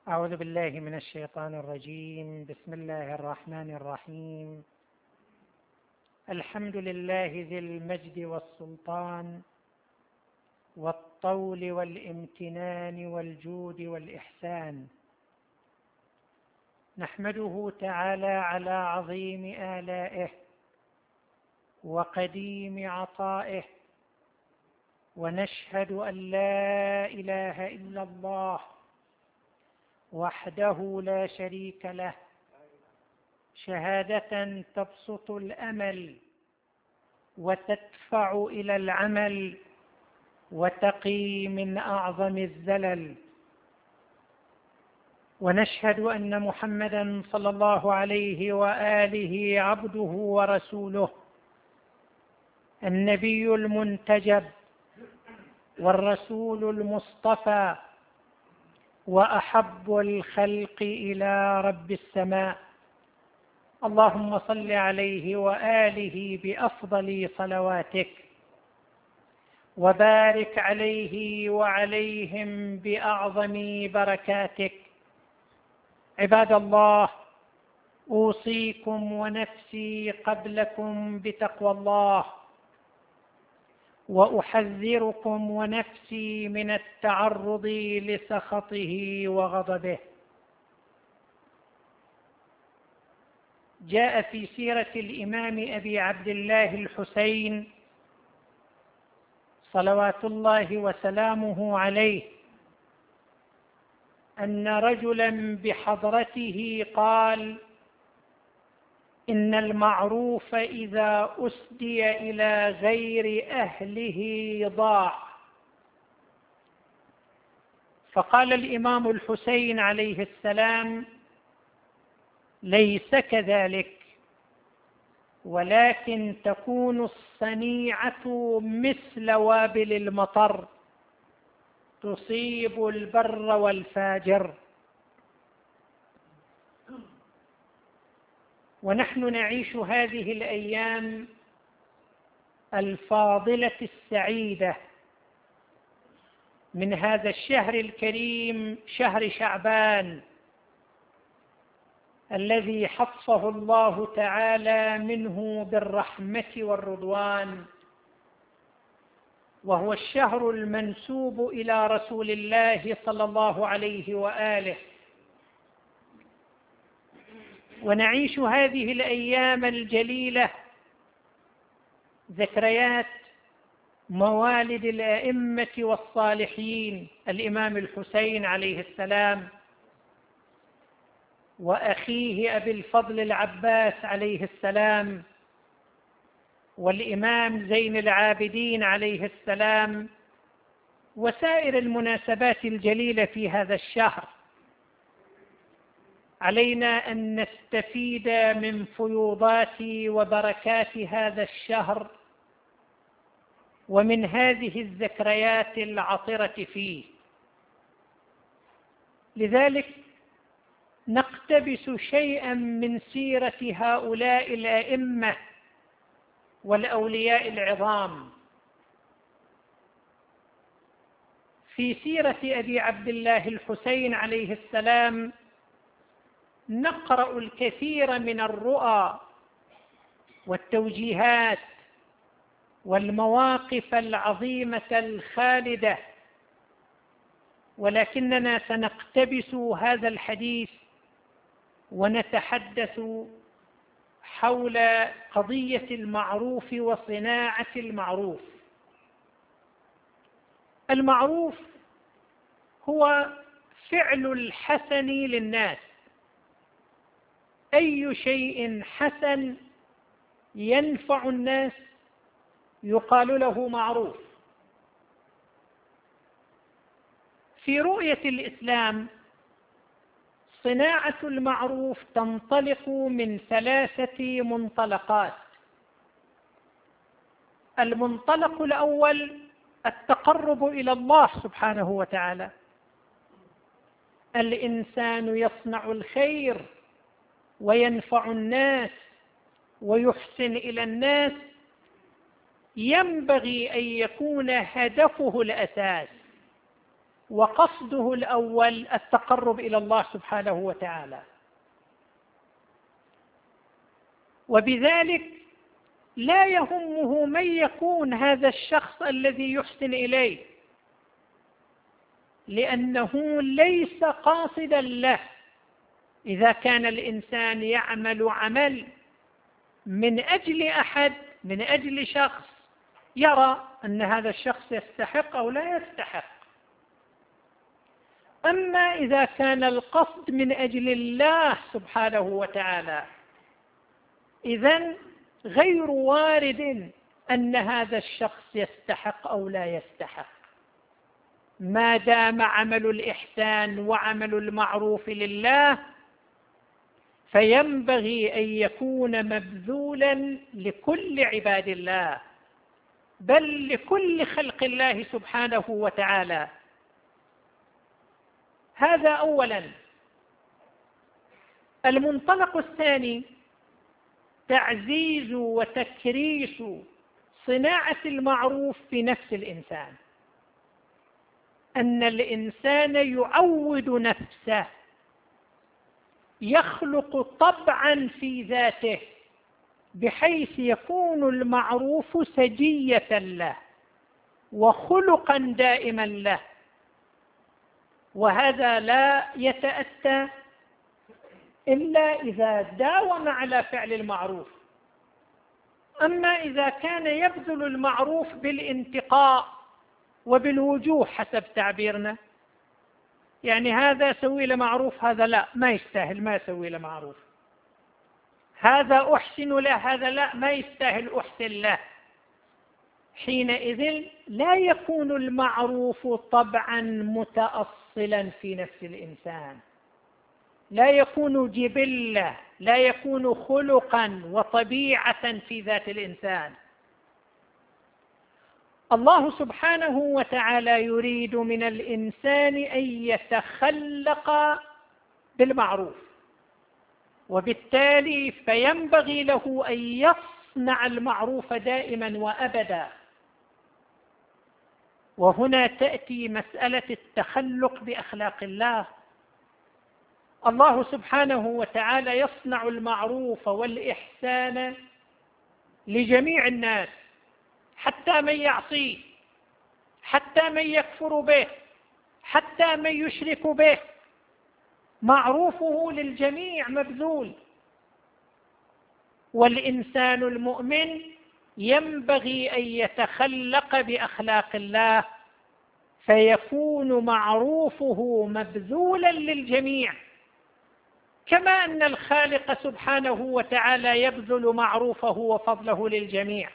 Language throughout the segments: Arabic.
أعوذ بالله من الشيطان الرجيم. بسم الله الرحمن الرحيم. الحمد لله ذي المجد والسلطان والطول والامتنان والجود والإحسان، نحمده تعالى على عظيم آلائه وقديم عطائه، ونشهد أن لا إله إلا الله وحده لا شريك له، شهادة تبسط الأمل وتدفع إلى العمل وتقي من أعظم الزلل. ونشهد أن محمدًا صلى الله عليه وآله عبده ورسوله، النبي المنتجب والرسول المصطفى، وأحب الخلق إلى رب السماء. اللهم صل عليه وآله بأفضل صلواتك، وبارك عليه وعليهم بأعظم بركاتك. عباد الله، أوصيكم ونفسي قبلكم بتقوى الله، وأحذركم ونفسي من التعرض لسخطه وغضبه. جاء في سيرة الإمام أبي عبد الله الحسين صلوات الله وسلامه عليه أن رجلا بحضرته قال: إن المعروف إذا أسدي إلى غير أهله ضاع. فقال الإمام الحسين عليه السلام: ليس كذلك، ولكن تكون الصنيعة مثل وابل المطر، تصيب البر والفاجر. ونحن نعيش هذه الأيام الفاضلة السعيدة من هذا الشهر الكريم، شهر شعبان، الذي حفه الله تعالى منه بالرحمة والرضوان، وهو الشهر المنسوب إلى رسول الله صلى الله عليه وآله. ونعيش هذه الأيام الجليلة ذكريات موالد الأئمة والصالحين، الإمام الحسين عليه السلام، وأخيه أبي الفضل العباس عليه السلام، والإمام زين العابدين عليه السلام، وسائر المناسبات الجليلة في هذا الشهر. علينا أن نستفيد من فيوضات وبركات هذا الشهر ومن هذه الذكريات العطرة فيه. لذلك نقتبس شيئا من سيرة هؤلاء الأئمة والأولياء العظام. في سيرة أبي عبد الله الحسين عليه السلام نقرأ الكثير من الرؤى والتوجيهات والمواقف العظيمة الخالدة، ولكننا سنقتبس هذا الحديث ونتحدث حول قضية المعروف وصناعة المعروف. المعروف هو فعل الحسن للناس، أي شيء حسن ينفع الناس يقال له معروف. في رؤية الإسلام صناعة المعروف تنطلق من 3 منطلقات. المنطلق الأول التقرب إلى الله سبحانه وتعالى. الإنسان يصنع الخير وينفع الناس ويحسن إلى الناس، ينبغي أن يكون هدفه الأساس وقصده الأول التقرب إلى الله سبحانه وتعالى، وبذلك لا يهمه من يكون هذا الشخص الذي يحسن إليه، لأنه ليس قاصدا له. إذا كان الإنسان يعمل عمل من أجل أحد، من أجل شخص، يرى أن هذا الشخص يستحق أو لا يستحق. أما إذا كان القصد من أجل الله سبحانه وتعالى، إذن غير وارد أن هذا الشخص يستحق أو لا يستحق، ما دام عمل الإحسان وعمل المعروف لله فينبغي أن يكون مبذولا لكل عباد الله، بل لكل خلق الله سبحانه وتعالى. هذا أولا. المنطلق الثاني تعزيز وتكريس صناعة المعروف في نفس الإنسان، أن الإنسان يعود نفسه، يخلق طبعا في ذاته بحيث يكون المعروف سجية له وخلقا دائما له، وهذا لا يتأتى إلا إذا داوم على فعل المعروف. أما إذا كان يبذل المعروف بالانتقاء وبالوجوه حسب تعبيرنا، يعني هذا سوي له معروف، هذا لا ما يستاهل، ما يسوي له معروف، هذا أحسن له، هذا لا ما يستاهل أحسن له، حينئذ لا يكون المعروف طبعا متأصلا في نفس الإنسان، لا يكون جبلة، لا يكون خلقا وطبيعة في ذات الإنسان. الله سبحانه وتعالى يريد من الإنسان أن يتخلق بالمعروف، وبالتالي فينبغي له أن يصنع المعروف دائما وأبدا. وهنا تأتي مسألة التخلق بأخلاق الله. الله سبحانه وتعالى يصنع المعروف والإحسان لجميع الناس، حتى من يعصيه، حتى من يكفر به، حتى من يشرك به، معروفه للجميع مبذول. والإنسان المؤمن ينبغي أن يتخلق بأخلاق الله فيكون معروفه مبذولا للجميع، كما أن الخالق سبحانه وتعالى يبذل معروفه وفضله للجميع.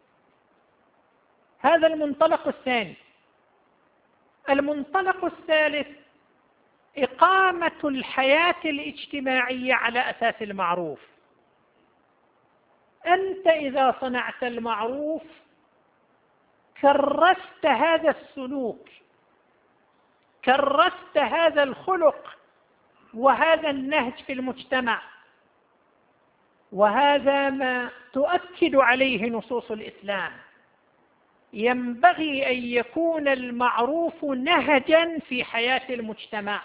هذا المنطلق الثاني. المنطلق الثالث إقامة الحياة الاجتماعية على أساس المعروف. أنت إذا صنعت المعروف كرست هذا السلوك، كرست هذا الخلق وهذا النهج في المجتمع، وهذا ما تؤكد عليه نصوص الإسلام. ينبغي أن يكون المعروف نهجا في حياة المجتمع.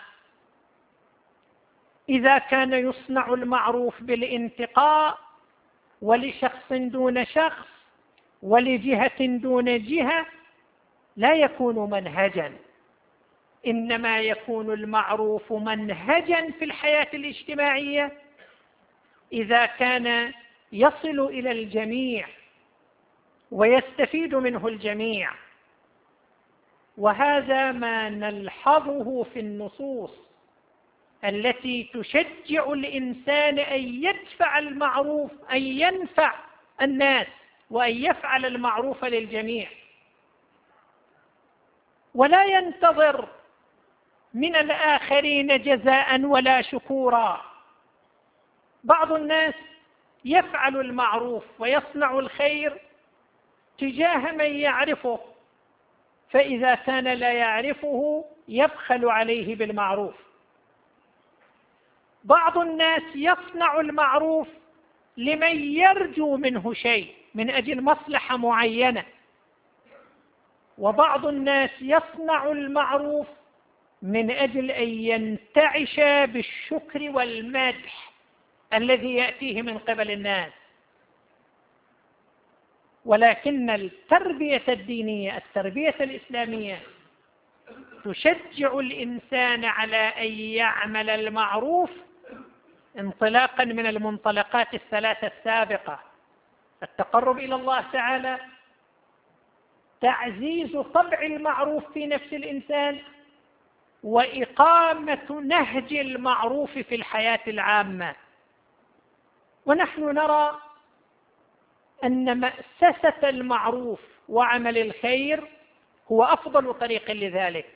إذا كان يصنع المعروف بالانتقاء ولشخص دون شخص ولجهة دون جهة لا يكون منهجا، إنما يكون المعروف منهجا في الحياة الاجتماعية إذا كان يصل إلى الجميع ويستفيد منه الجميع. وهذا ما نلحظه في النصوص التي تشجع الإنسان أن يدفع المعروف، أن ينفع الناس وأن يفعل المعروف للجميع، ولا ينتظر من الآخرين جزاء ولا شكورا. بعض الناس يفعل المعروف ويصنع الخير تجاه من يعرفه، فإذا كان لا يعرفه يبخل عليه بالمعروف. بعض الناس يصنع المعروف لمن يرجو منه شيء من أجل مصلحة معينة، وبعض الناس يصنع المعروف من أجل أن ينتعش بالشكر والمدح الذي يأتيه من قبل الناس. ولكن التربية الدينية، التربية الإسلامية، تشجع الإنسان على أن يعمل المعروف انطلاقا من المنطلقات الثلاثة السابقة: التقرب إلى الله تعالى، تعزيز طبع المعروف في نفس الإنسان، وإقامة نهج المعروف في الحياة العامة. ونحن نرى أن مأسسة المعروف وعمل الخير هو أفضل طريق لذلك.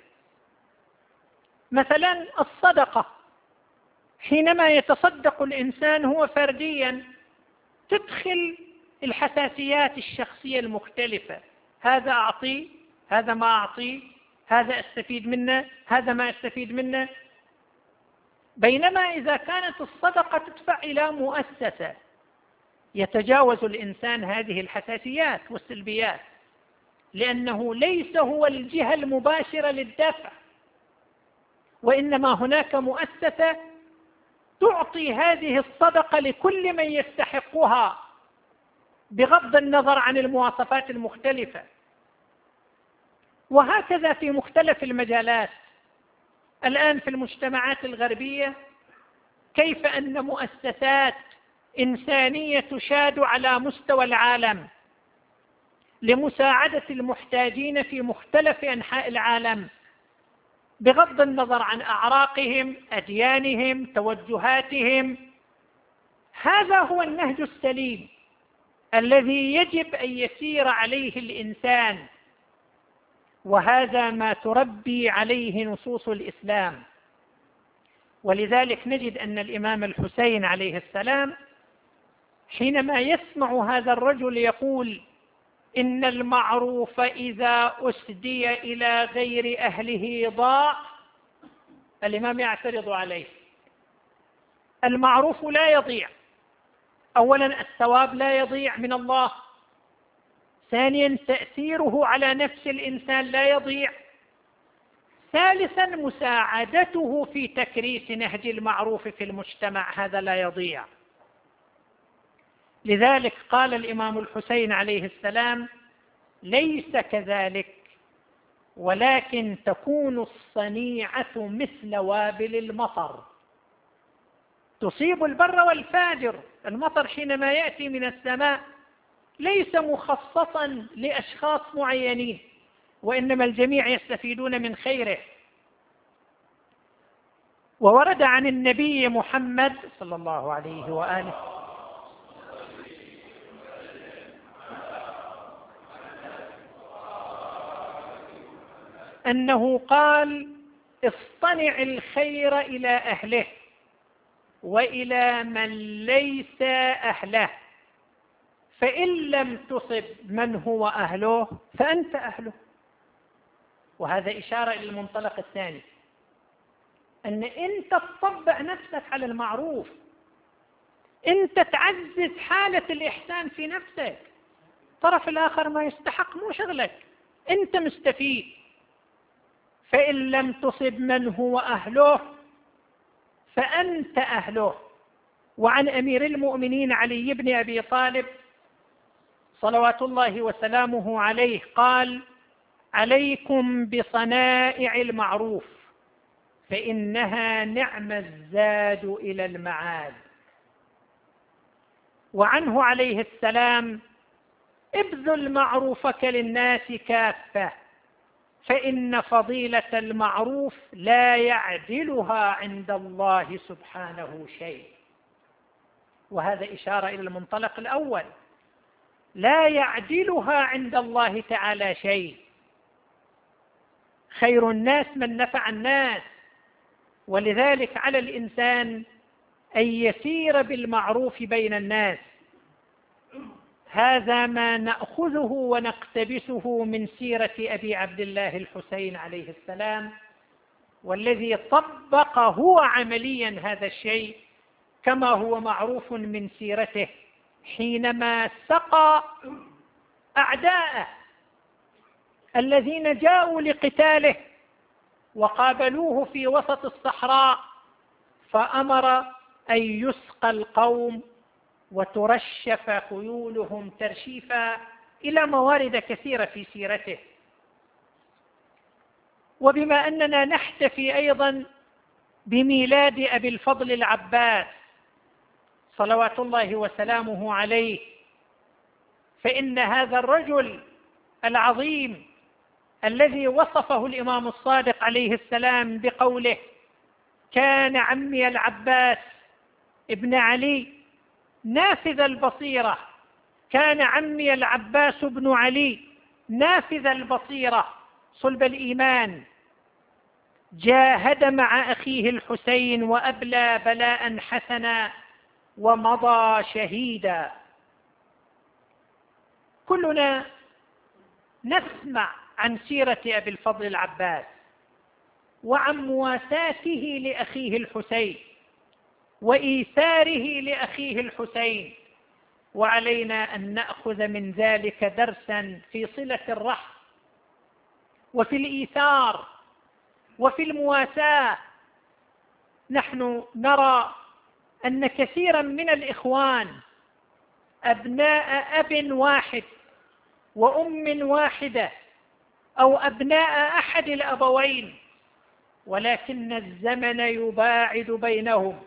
مثلا الصدقة، حينما يتصدق الإنسان هو فرديا تدخل الحساسيات الشخصية المختلفة: هذا أعطيه، هذا ما أعطيه، هذا أستفيد منه، هذا ما أستفيد منه. بينما إذا كانت الصدقة تدفع إلى مؤسسة يتجاوز الإنسان هذه الحساسيات والسلبيات، لأنه ليس هو الجهة المباشرة للدفع، وإنما هناك مؤسسة تعطي هذه الصدقة لكل من يستحقها بغض النظر عن المواصفات المختلفة. وهكذا في مختلف المجالات. الآن في المجتمعات الغربية كيف أن مؤسسات إنسانية تشاد على مستوى العالم لمساعدة المحتاجين في مختلف أنحاء العالم بغض النظر عن أعراقهم، أديانهم، توجهاتهم. هذا هو النهج السليم الذي يجب أن يسير عليه الإنسان، وهذا ما تربي عليه نصوص الإسلام. ولذلك نجد أن الإمام الحسين عليه السلام حينما يسمع هذا الرجل يقول: إن المعروف إذا أسدي إلى غير أهله ضاع، الإمام يعترض عليه. المعروف لا يضيع. أولا الثواب لا يضيع من الله، ثانيا تأثيره على نفس الإنسان لا يضيع، ثالثا مساعدته في تكريس نهج المعروف في المجتمع هذا لا يضيع. لذلك قال الإمام الحسين عليه السلام: ليس كذلك، ولكن تكون الصنيعة مثل وابل المطر، تصيب البر والفاجر. المطر حينما يأتي من السماء ليس مخصصا لأشخاص معينين، وإنما الجميع يستفيدون من خيره. وورد عن النبي محمد صلى الله عليه وآله أنه قال: اصطنع الخير إلى أهله وإلى من ليس أهله، فإن لم تصب من هو أهله فأنت أهله. وهذا إشارة إلى المنطلق الثاني، أن أنت تطبع نفسك على المعروف، أنت تعزز حالة الإحسان في نفسك. الطرف الآخر ما يستحق مو شغلك، أنت مستفيد. فإن لم تصب من هو أهله فأنت أهله. وعن أمير المؤمنين علي بن أبي طالب صلوات الله وسلامه عليه قال: عليكم بصنائع المعروف فإنها نعم الزاد إلى المعاد. وعنه عليه السلام: ابذل معروفك للناس كافة، فإن فضيلة المعروف لا يعدلها عند الله سبحانه شيء. وهذا إشارة إلى المنطلق الأول: لا يعدلها عند الله تعالى شيء. خير الناس من نفع الناس. ولذلك على الإنسان أن يسير بالمعروف بين الناس. هذا ما نأخذه ونقتبسه من سيرة أبي عبد الله الحسين عليه السلام، والذي طبق هو عمليا هذا الشيء كما هو معروف من سيرته حينما سقى أعداءه الذين جاءوا لقتاله وقابلوه في وسط الصحراء، فأمر أن يسقى القوم وترشف خيولهم ترشيفا إلى موارد كثيرة في سيرته. وبما أننا نحتفي أيضا بميلاد أبي الفضل العباس صلوات الله وسلامه عليه، فإن هذا الرجل العظيم الذي وصفه الإمام الصادق عليه السلام بقوله: كان عمي العباس ابن علي نافذ البصيرة، كان عمي العباس بن علي نافذ البصيرة صلب الإيمان، جاهد مع أخيه الحسين وأبلى بلاء حسنا ومضى شهيدا. كلنا نسمع عن سيرة أبي الفضل العباس وعن مواساته لأخيه الحسين وإيثاره لأخيه الحسين، وعلينا أن نأخذ من ذلك درسا في صلة الرحم وفي الإيثار وفي المواساة. نحن نرى أن كثيرا من الإخوان أبناء أب واحد وأم واحدة أو أبناء أحد الأبوين، ولكن الزمن يباعد بينهم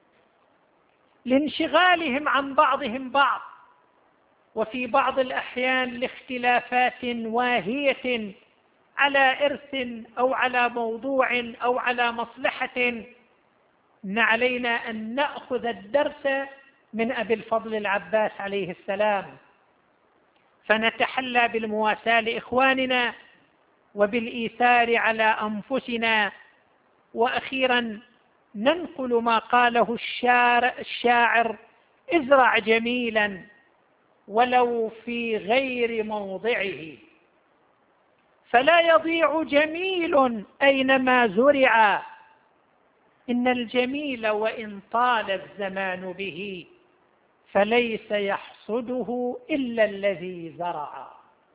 لانشغالهم عن بعضهم بعض، وفي بعض الأحيان لاختلافات واهية على إرث أو على موضوع أو على مصلحة. علينا أن نأخذ الدرس من أبي الفضل العباس عليه السلام، فنتحلى بالمواساة لإخواننا وبالإيثار على أنفسنا. وأخيرا ننقل ما قاله الشاعر: ازرع جميلا ولو في غير موضعه، فلا يضيع جميل أينما زرع، إن الجميل وإن طال الزمان به فليس يحصده إلا الذي زرع.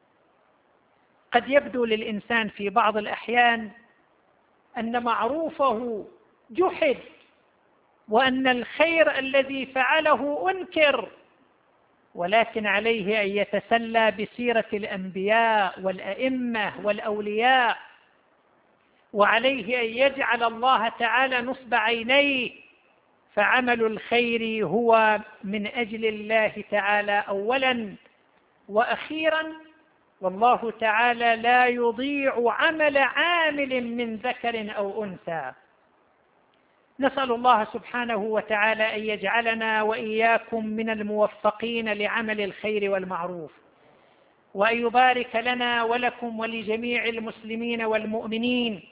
قد يبدو للإنسان في بعض الأحيان أن معروفه جحد، وأن الخير الذي فعله أنكر، ولكن عليه أن يتسلى بسيرة الأنبياء والأئمة والأولياء، وعليه أن يجعل الله تعالى نصب عينيه، فعمل الخير هو من أجل الله تعالى أولا وأخيرا، والله تعالى لا يضيع عمل عامل من ذكر أو أنثى. نسأل الله سبحانه وتعالى أن يجعلنا وإياكم من الموفقين لعمل الخير والمعروف، وأن يبارك لنا ولكم ولجميع المسلمين والمؤمنين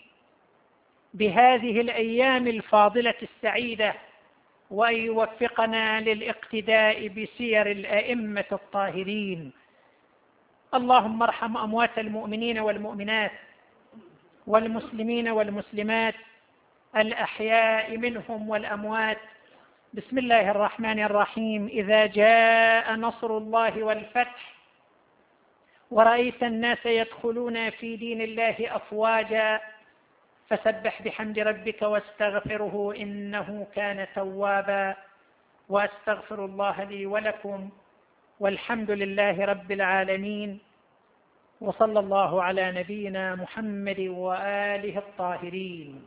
بهذه الأيام الفاضلة السعيدة، وأن يوفقنا للاقتداء بسير الأئمة الطاهرين. اللهم ارحم أموات المؤمنين والمؤمنات والمسلمين والمسلمات الأحياء منهم والأموات. بسم الله الرحمن الرحيم. إذا جاء نصر الله والفتح ورأيت الناس يدخلون في دين الله أفواجا فسبح بحمد ربك واستغفره إنه كان توابا. وأستغفر الله لي ولكم، والحمد لله رب العالمين، وصلى الله على نبينا محمد وآله الطاهرين.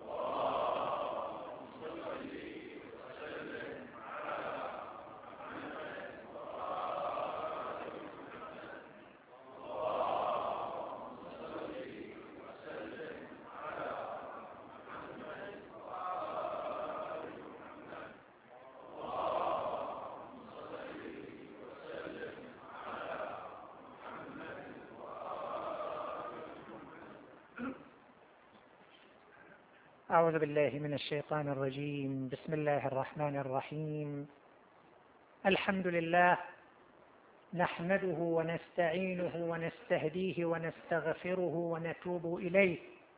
أعوذ بالله من الشيطان الرجيم. بسم الله الرحمن الرحيم. الحمد لله نحمده ونستعينه ونستهديه ونستغفره ونتوب إليه،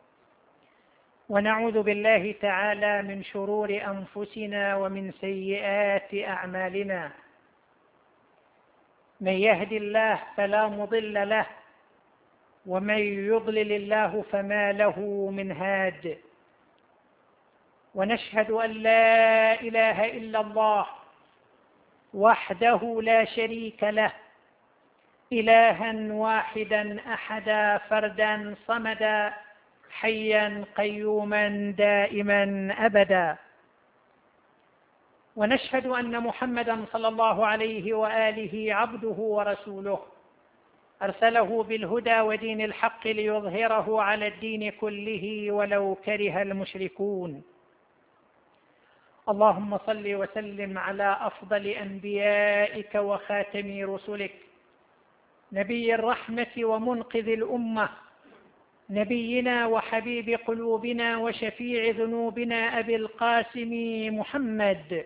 ونعوذ بالله تعالى من شرور أنفسنا ومن سيئات أعمالنا. من يهد الله فلا مضل له، ومن يضلل الله فما له من هاد. ونشهد أن لا إله إلا الله وحده لا شريك له، إلها واحدا أحدا فردا صمدا، حيا قيوما دائما أبدا. ونشهد أن محمدا صلى الله عليه وآله عبده ورسوله، أرسله بالهدى ودين الحق ليظهره على الدين كله ولو كره المشركون. اللهم صل وسلم على أفضل أنبيائك وخاتم رسلك، نبي الرحمة ومنقذ الأمة، نبينا وحبيب قلوبنا وشفيع ذنوبنا أبي القاسم محمد.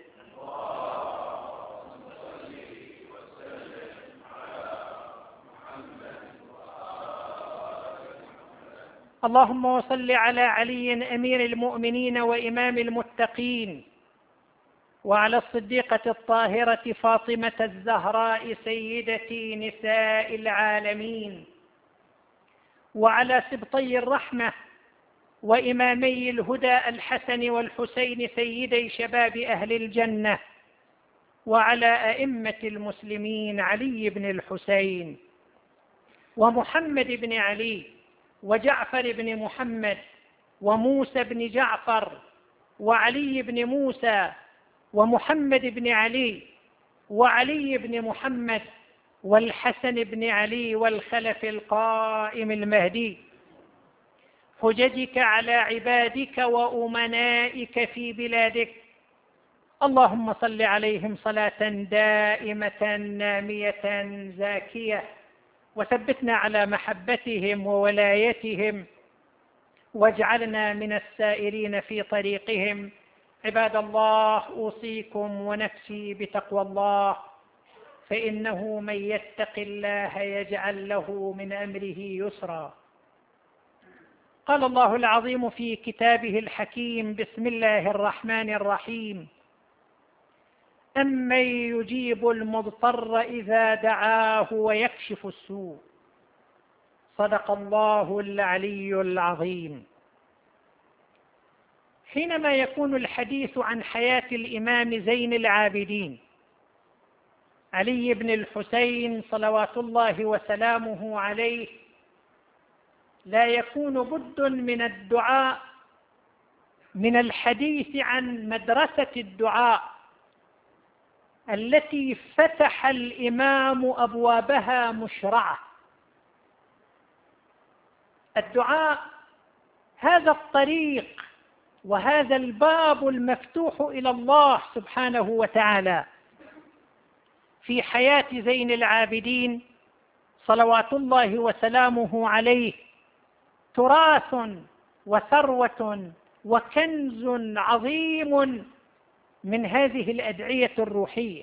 اللهم وصل على علي أمير المؤمنين وإمام المتقين، وعلى الصديقة الطاهرة فاطمة الزهراء سيدة نساء العالمين، وعلى سبطي الرحمة وإمامي الهدى الحسن والحسين سيدي شباب أهل الجنة، وعلى أئمة المسلمين علي بن الحسين ومحمد بن علي وجعفر بن محمد وموسى بن جعفر وعلي بن موسى ومحمد بن علي وعلي بن محمد والحسن بن علي والخلف القائم المهدي، حججك على عبادك وأمنائك في بلادك. اللهم صل عليهم صلاة دائمة نامية زاكية، وثبتنا على محبتهم وولايتهم، واجعلنا من السائرين في طريقهم. عباد الله، أوصيكم ونفسي بتقوى الله، فإنه من يتق الله يجعل له من أمره يسرا. قال الله العظيم في كتابه الحكيم: بسم الله الرحمن الرحيم: أمن يجيب المضطر إذا دعاه ويكشف السوء. صدق الله العلي العظيم. حينما يكون الحديث عن حياة الإمام زين العابدين علي بن الحسين صلوات الله وسلامه عليه، لا يكون بد من الدعاء، من الحديث عن مدرسة الدعاء التي فتح الإمام أبوابها مشرعة. الدعاء هذا الطريق وهذا الباب المفتوح إلى الله سبحانه وتعالى. في حياة زين العابدين صلوات الله وسلامه عليه تراث وثروة وكنز عظيم من هذه الأدعية الروحية.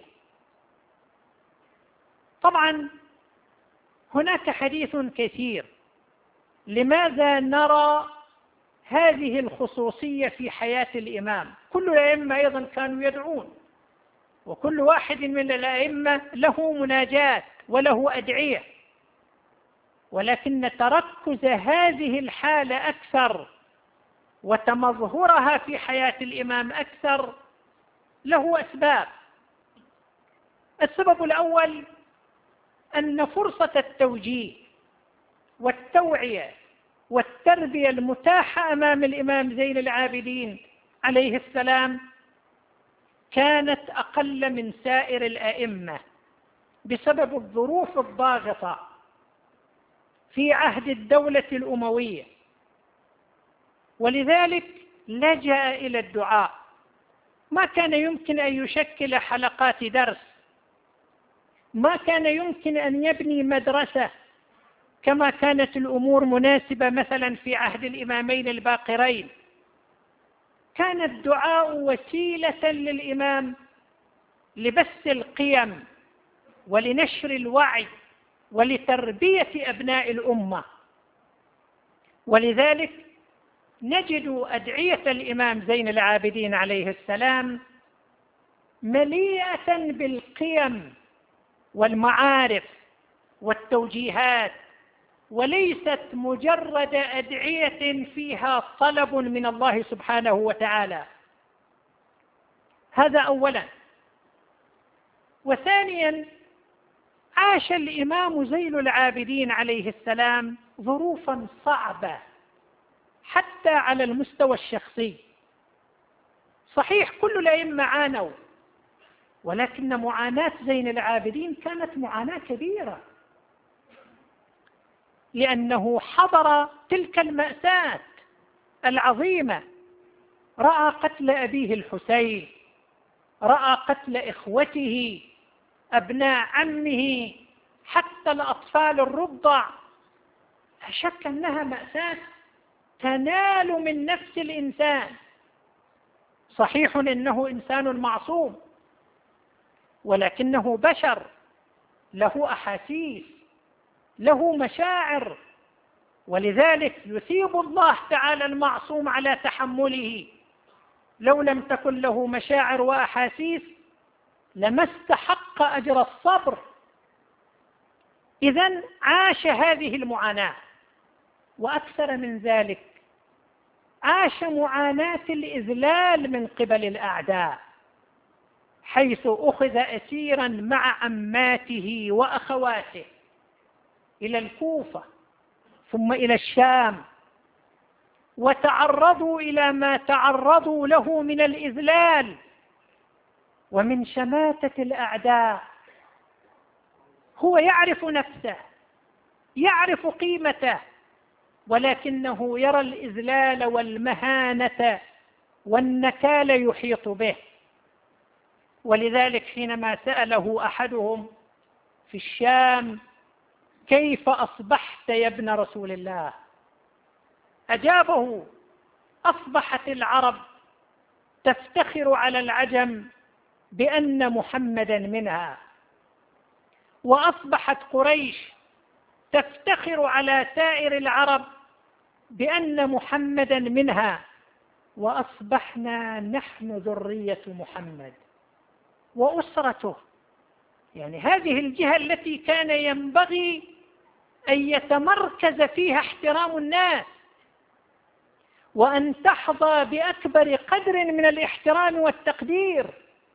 طبعا هناك حديث كثير، لماذا نرى هذه الخصوصية في حياة الإمام؟ كل الأئمة أيضا كانوا يدعون، وكل واحد من الأئمة له مناجات وله أدعية، ولكن تركز هذه الحالة أكثر وتمظهرها في حياة الإمام أكثر له أسباب. السبب الأول أن فرصة التوجيه والتوعية والتربية المتاحة أمام الإمام زين العابدين عليه السلام كانت أقل من سائر الأئمة بسبب الظروف الضاغطة في عهد الدولة الأموية، ولذلك لجأ إلى الدعاء. ما كان يمكن أن يشكل حلقات درس، ما كان يمكن أن يبني مدرسة كما كانت الأمور مناسبة مثلا في عهد الإمامين الباقرين. كان الدعاء وسيلة للإمام لبث القيم ولنشر الوعي ولتربية أبناء الأمة. ولذلك نجد أدعية الإمام زين العابدين عليه السلام مليئة بالقيم والمعارف والتوجيهات وليست مجرد أدعية فيها طلب من الله سبحانه وتعالى. هذا أولا. وثانيا، عاش الإمام زين العابدين عليه السلام ظروفا صعبة حتى على المستوى الشخصي. صحيح كل الأئمة عانوا، ولكن معاناة زين العابدين كانت معاناة كبيرة، لأنه حضر تلك المأساة العظيمة. رأى قتل أبيه الحسين، رأى قتل إخوته، أبناء عمه، حتى الأطفال الرضع. لا شك أنها مأساة تنال من نفس الإنسان. صحيح إنه إنسان معصوم، ولكنه بشر، له أحاسيس، له مشاعر، ولذلك يثيب الله تعالى المعصوم على تحمله. لو لم تكن له مشاعر وأحاسيس لما استحق أجر الصبر. إذن عاش هذه المعاناة، وأكثر من ذلك عاش معاناة الإذلال من قبل الأعداء، حيث أخذ أسيرا مع عماته وأخواته إلى الكوفة ثم إلى الشام، وتعرضوا إلى ما تعرضوا له من الإذلال ومن شماتة الأعداء. هو يعرف نفسه، يعرف قيمته، ولكنه يرى الإذلال والمهانة والنكال يحيط به. ولذلك حينما سأله أحدهم في الشام: كيف أصبحت يا ابن رسول الله؟ أجابه: أصبحت العرب تفتخر على العجم بأن محمدا منها، وأصبحت قريش تفتخر على سائر العرب بأن محمدا منها، وأصبحنا نحن ذرية محمد وأسرته. يعني هذه الجهة التي كان ينبغي أن يتمركز فيها احترام الناس، وأن تحظى بأكبر قدر من الاحترام والتقدير.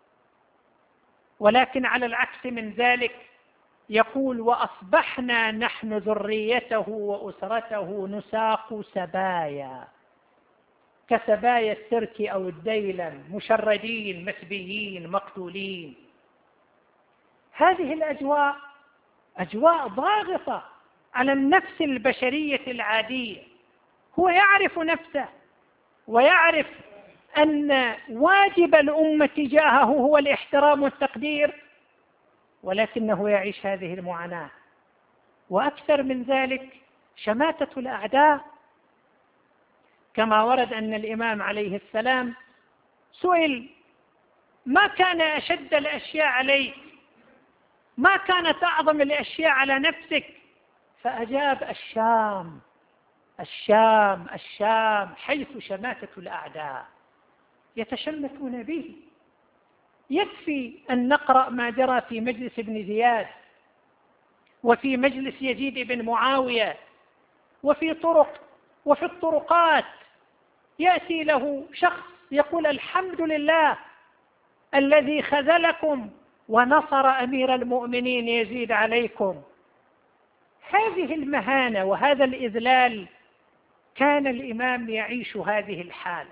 ولكن على العكس من ذلك يقول: وأصبحنا نحن ذريته وأسرته نساق سبايا، كسبايا السرك أو الديلم، مشردين مسبيين مقتولين. هذه الأجواء أجواء ضاغطة على النفس البشرية العادية. هو يعرف نفسه ويعرف أن واجب الأمة تجاهه هو الاحترام والتقدير، ولكنه يعيش هذه المعاناة. وأكثر من ذلك شماتة الأعداء، كما ورد أن الإمام عليه السلام سئل: ما كان أشد الأشياء عليك؟ ما كانت أعظم الأشياء على نفسك؟ فأجاب: الشام، الشام، الشام، حيث شماتة الأعداء يتشمتون به. يكفي أن نقرأ ما جرى في مجلس ابن زياد، وفي مجلس يزيد بن معاوية، وفي الطرقات يأتي له شخص يقول: الحمد لله الذي خذلكم ونصر أمير المؤمنين يزيد عليكم. هذه المهانة وهذا الإذلال كان الإمام يعيش هذه الحالة.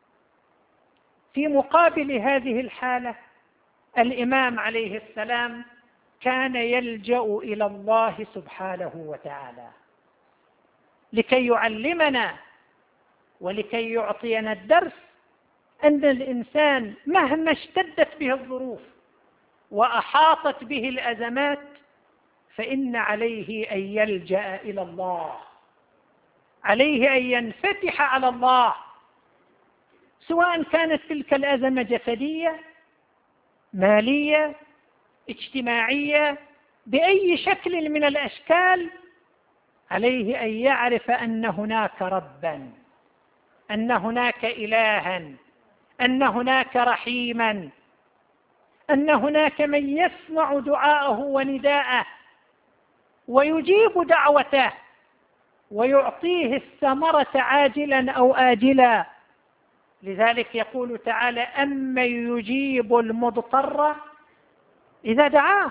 في مقابل هذه الحالة الإمام عليه السلام كان يلجأ إلى الله سبحانه وتعالى لكي يعلمنا ولكي يعطينا الدرس أن الإنسان مهما اشتدت به الظروف وأحاطت به الأزمات فإن عليه أن يلجأ إلى الله، عليه أن ينفتح على الله، سواء كانت تلك الأزمة جسدية، مالية، اجتماعية، بأي شكل من الأشكال. عليه أن يعرف أن هناك ربا، أن هناك إلها، أن هناك رحيما، أن هناك من يسمع دعاءه ونداءه ويجيب دعوته ويعطيه الثمرة عاجلا أو آجلا. لذلك يقول تعالى: أمن يجيب المضطر إذا دعاه.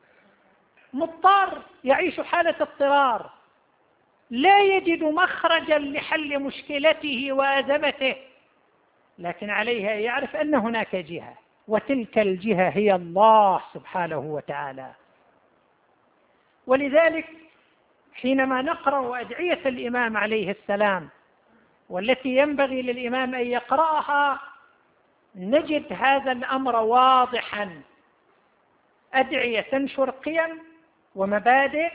مضطر يعيش حالة اضطرار، لا يجد مخرجا لحل مشكلته وأزمته، لكن عليه أن يعرف أن هناك جهة، وتلك الجهة هي الله سبحانه وتعالى. ولذلك حينما نقرأ أدعية الإمام عليه السلام والتي ينبغي للإمام أن يقرأها نجد هذا الأمر واضحا. أدعية تنشر قيم ومبادئ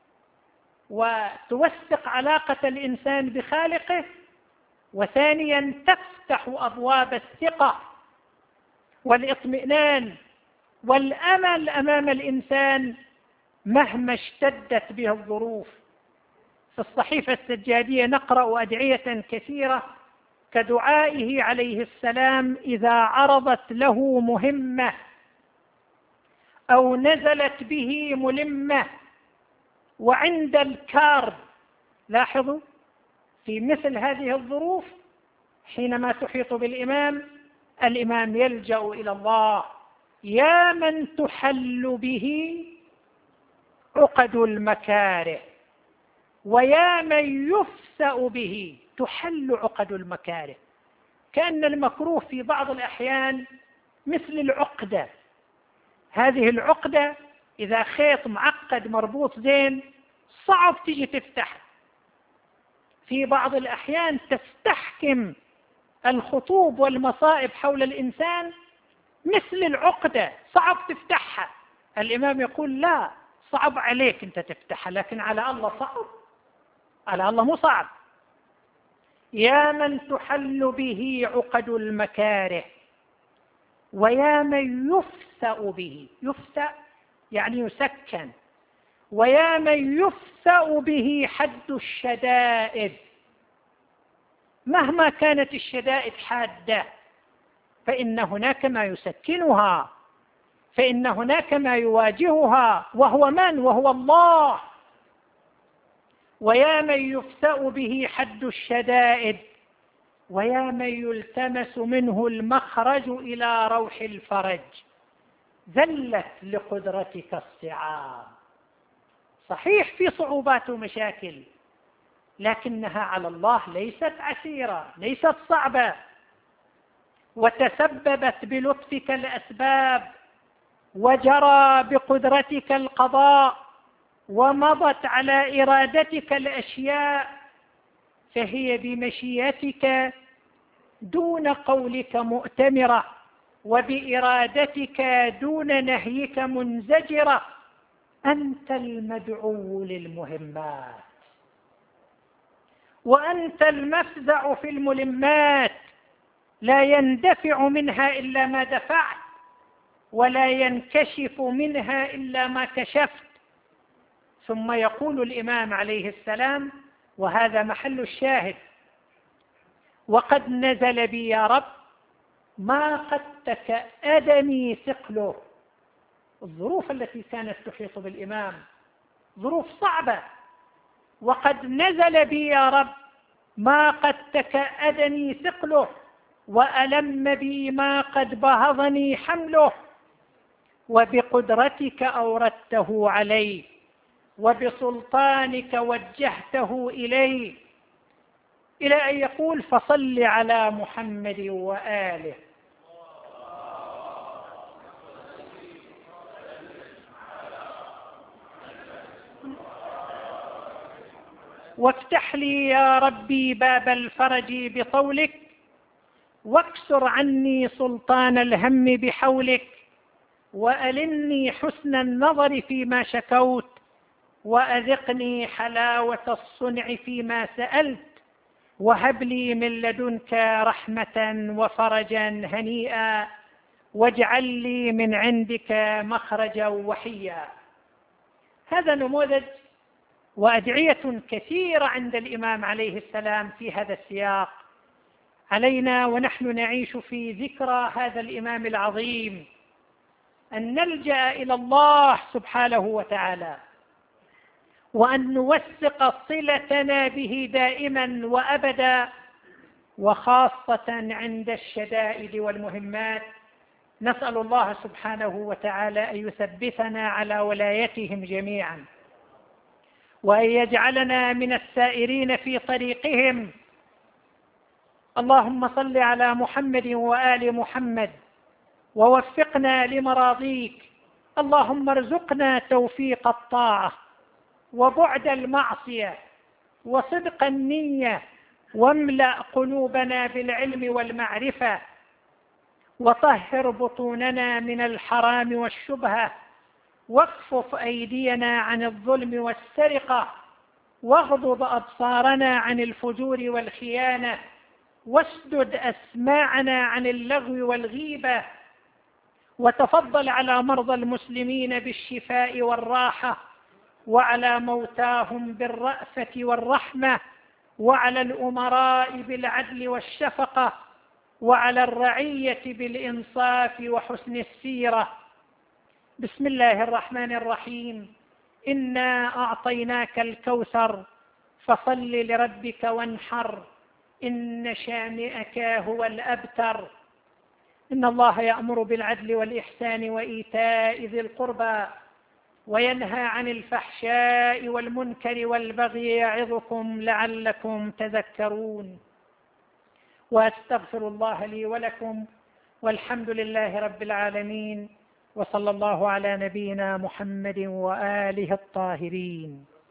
وتوثق علاقة الإنسان بخالقه، وثانيا تفتح أبواب الثقة والاطمئنان والأمل أمام الإنسان مهما اشتدت به الظروف. في الصحيفة السجادية نقرأ أدعية كثيرة كدعائه عليه السلام إذا عرضت له مهمة أو نزلت به ملمة وعند الكارب. لاحظوا في مثل هذه الظروف حينما تحيط بالإمام، الإمام يلجأ إلى الله: يا من تحل به عقد المكاره، ويا من يفسأ به تحل عقد المكاره. كأن المكروه في بعض الأحيان مثل العقدة. هذه العقدة إذا خيط معقد مربوط زين صعب تجي تفتح. في بعض الأحيان تستحكم الخطوب والمصائب حول الإنسان مثل العقدة، صعب تفتحها. الإمام يقول: لا، صعب عليك أنت تفتحها، لكن على الله صعب، على الله مو صعب. يا من تحل به عقد المكاره، ويا من يفسأ به، يفسأ يعني يسكن، ويا من يفسأ به حد الشدائد. مهما كانت الشدائد حادة فإن هناك ما يسكنها، فإن هناك ما يواجهها، وهو من؟ وهو الله. ويا من يفسأ به حد الشدائد، ويا من يلتمس منه المخرج إلى روح الفرج. ذلت لقدرتك الصعاب. صحيح في صعوبات ومشاكل، لكنها على الله ليست عسيرة، ليست صعبة، وتسببت بلطفك الأسباب، وجرى بقدرتك القضاء، ومضت على إرادتك الأشياء، فهي بمشيئتك دون قولك مؤتمرة، وبإرادتك دون نهيك منزجرة. أنت المدعو للمهمات، وأنت المفزع في الملمات، لا يندفع منها إلا ما دفعت، ولا ينكشف منها إلا ما كشفت. ثم يقول الإمام عليه السلام، وهذا محل الشاهد: وقد نزل بي يا رب ما قد تكأدني ثقله. الظروف التي كانت تحيط بالإمام ظروف صعبة، وقد نزل بي يا رب ما قد تكأدني ثقله، وألم بي ما قد بهضني حمله، وبقدرتك أوردته علي، وبسلطانك وجهته إلي، إلى أن يقول: فصل على محمد وآله. وافتح لي يا ربي باب الفرج بطولك، واكسر عني سلطان الهم بحولك، وألني حسن النظر فيما شكوت، وأذقني حلاوة الصنع فيما سألت، وهب لي من لدنك رحمة وفرجا هنيئا، واجعل لي من عندك مخرجا وحيا. هذا نموذج وأدعية كثيرة عند الإمام عليه السلام في هذا السياق. علينا ونحن نعيش في ذكرى هذا الإمام العظيم أن نلجأ إلى الله سبحانه وتعالى، وأن نوثق صلتنا به دائما وأبدا، وخاصة عند الشدائد والمهمات. نسأل الله سبحانه وتعالى أن يثبتنا على ولايتهم جميعا، وأن يجعلنا من السائرين في طريقهم. اللهم صل على محمد وآل محمد، ووفقنا لمراضيك. اللهم ارزقنا توفيق الطاعة وبعد المعصية وصدق النية، واملأ قلوبنا بالعلم والمعرفة، وطهر بطوننا من الحرام والشبهة، واكفف أيدينا عن الظلم والسرقة، واغضض أبصارنا عن الفجور والخيانة، واسدد أسماعنا عن اللغو والغيبة، وتفضل على مرضى المسلمين بالشفاء والراحة، وعلى موتاهم بالرأفة والرحمة، وعلى الأمراء بالعدل والشفقة، وعلى الرعية بالإنصاف وحسن السيرة. بسم الله الرحمن الرحيم. إنا أعطيناك الكوثر فصل لربك وانحر، إن شانئك هو الأبتر. إن الله يأمر بالعدل والإحسان وإيتاء ذي القربى، وينهى عن الفحشاء والمنكر والبغي، يعظكم لعلكم تذكرون. وأستغفر الله لي ولكم، والحمد لله رب العالمين، وصلى الله على نبينا محمد وآله الطاهرين.